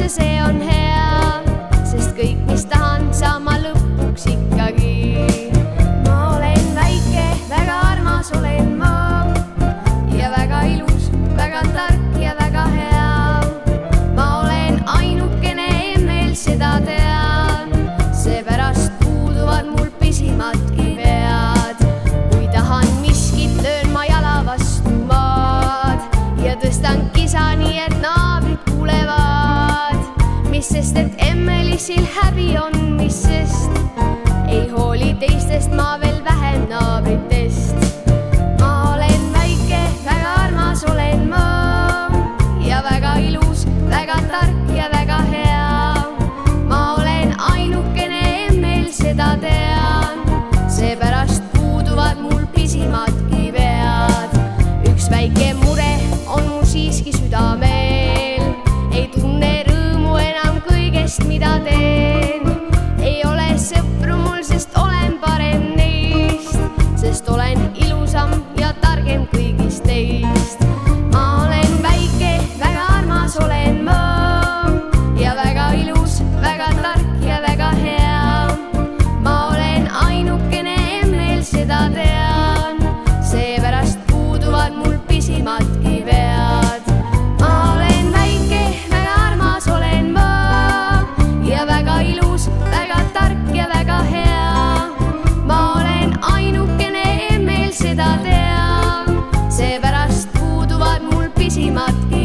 ja see on hea, sest kõik, mis tahan, saan ma lõpuks ikkagi. Ma olen väike, väga armas olen ma ja väga ilus, väga tark ja väga hea. Ma olen ainukene emmel, seda tean, seepärast puuduvad mul pisimadki pead. Kui tahan miskit, löön ma jala vastu maad ja tõstan kisa nii, et naabrid kuulevad. Mis sest, et emmelisil häbi on, mis sest, ei hooli teistest ma veel vähem naabritest. Ma olen väike, väga armas olen ma ja väga ilus, väga tark ja väga hea. Ma olen ainukene emmel, seda tean, seepärast puuduvad mul pisimadki pead. Üks väike mure on mul siiski südamel, ei tunne rõõmu enam kõigest, mida teen. Ei ole sõpru mul, sest olen parem neist, sest olen ilusam ja targem kõigist teist. Ma olen väike, väga armas olen ma ja väga ilus, väga tark ja väga hea. Ma olen ainukene emmel, seda tean, seepärast puuduvad mul pisimadki pead. Ma olen väike, väga armas olen ma ja väga ilus, väga tark ja väga hea. Ma olen ainukene emmel, seda tean, seepärast puuduvad mul pisimadki